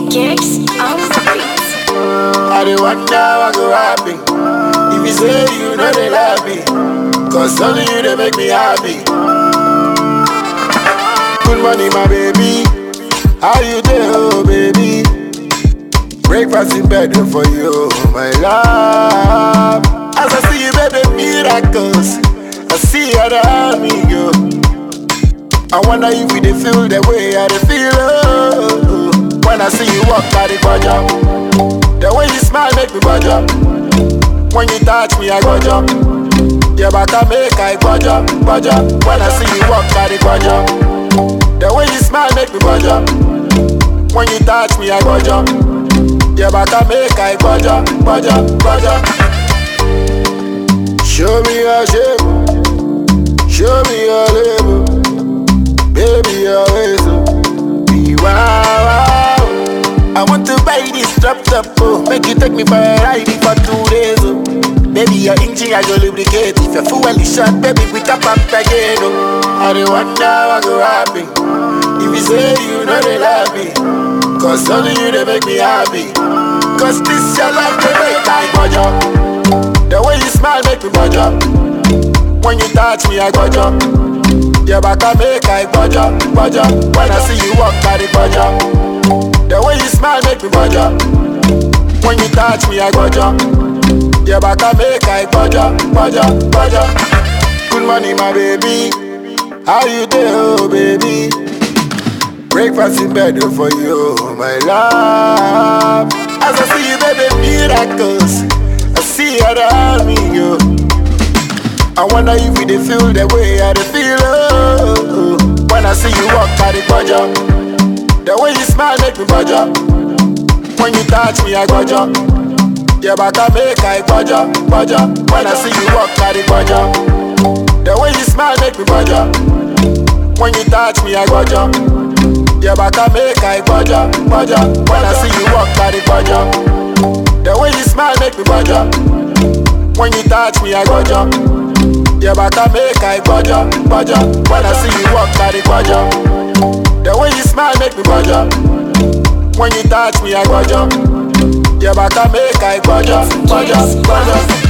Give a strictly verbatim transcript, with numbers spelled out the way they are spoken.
Gex on the beat. I dey wonder what go happen if you say you know they love me, cause only you they make me happy. Good morning, my baby. How you doing, oh baby? Breakfast in bed for you, my love. As I see you, baby, miracles. I see how the army go. I wonder if you dey feel the way I dey feel. Oh, when I see you walk by the budget, the way you smile make me budget. When you touch me, I go jump. Your back I make I budget, budget. When I see you walk by the budget, the way you smile make me budget. When you touch me, I go jump. Your back I make I budget, budget, budget. Show me your shape, show me your label, baby your ways, be wow, wow. I want to buy this drop top, oh, make you take me for a ride for two days, oh. Baby your engine I go lubricate, if your fuel is short, baby we can pump again, oh. I dey wonder what go happen if you say you know they love me, cause only you they make me happy. Cause this your life they make I budget. The way you smile make me budget. When you touch me I go jump. Your back I make I budget, budget. When I see you walk by the budget, the way you smile make me budget. When you touch me I go jump. Your back I make I budget, budget, budget. Good morning my baby. How you doing, oh baby? Breakfast in bed for you, my love. As I see you, baby, miracles. I see how the army go. I wonder if you dey feel the way I dey feel. Oh, when I see you walk by the budget, the way you smile make me budget. When you touch me, I go jump. Your back I make I budget, budget. When I see you walk by the budget, the way you smile make me budget. When you touch me, I go jump. Your back I make I budget, budget. When I see you walk by the budget, the way you smile make me budget. When you touch me I go jump. Your back I make I budget, budget. When I see you walk by the budget, the way you smile make me budget. When you touch me I go jump. Your back I make I budget, budget, budget.